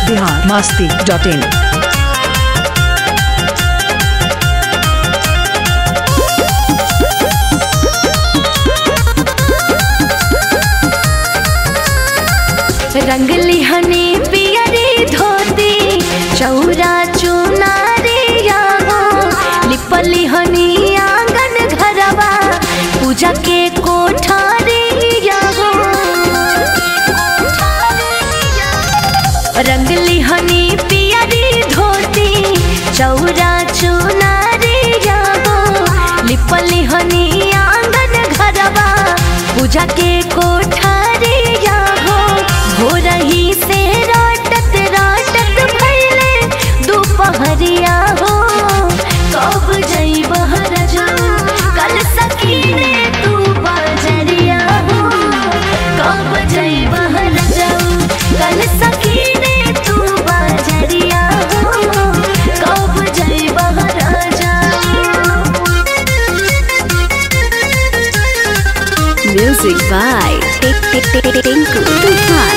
biharmasti.in रंगली हनी पियरी धोती चौरा चुनारिया हो लिपली हनी आंगन घरवा पूजा के कोठारिया हो रंगली हनी पियरी धोती चौरा चुनारिया हो लिपली हनी आंगन घरवा पूजा के कोठारिया हो रही से राटत राटत भैले दोपहरिया हो कब जई बहर जाऊं कल सकीने तू बजरिया हो कब जई बहर जाऊं कल सकीने तू बजरिया हो कब जई बहर जाऊं। Music by Tinku Tufan।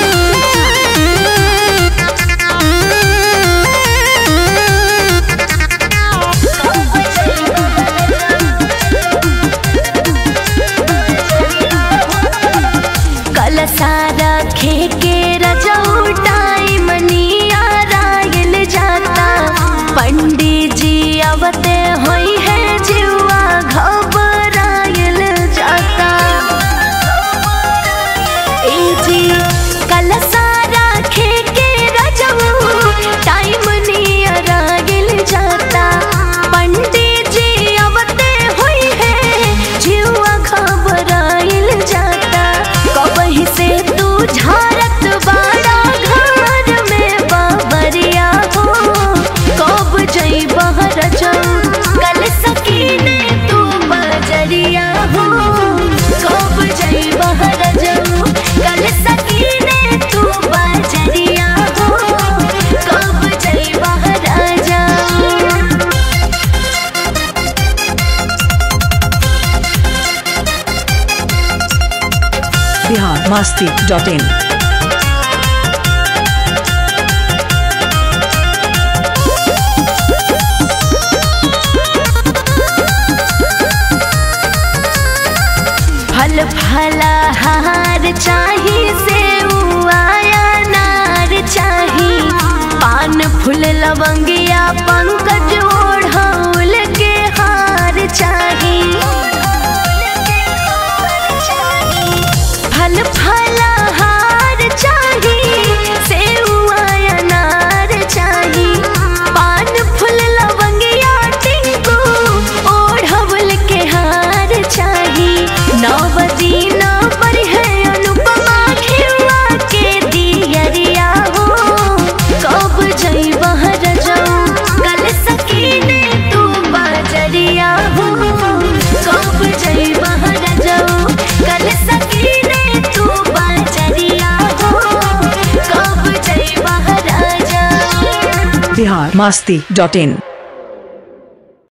सारा खेके रजऊ टाइम निया रायल जाता पंडित जी अवते होई है जीवा घबरायल जाता ए जी कल सारा खेके रजऊ टाइम निया रायल जाता पंडित जी अवते होई है जीवा घबरायल जाता कबही से तू झारत बाड़ा घर में बाबरिया हो कब जई बहर जाऊं कल सकीने तू बजरिया हो कब जई बहर जाऊं कल सकीने तू बजरिया हो कब जई बहर जाऊं। biharmasti.in फल फलहार चाही सेउआया नार चाही पान फूल लवंगिया पंकज ओढ़ौल के हार चाही फल फलहार चाही सेउआया नार चाही पान फूल लवंगिया टिंकू ओढ़ौल के हार चाही नवदीना पर है अनुपमा खिलवा के दियरिया हो कब जई बहर जाऊं कल सकीने तू बजरिया हो कब जई बहर जाऊं कल सकीने तू बजरिया हो कब जई बहर जाऊं। biharmasti.in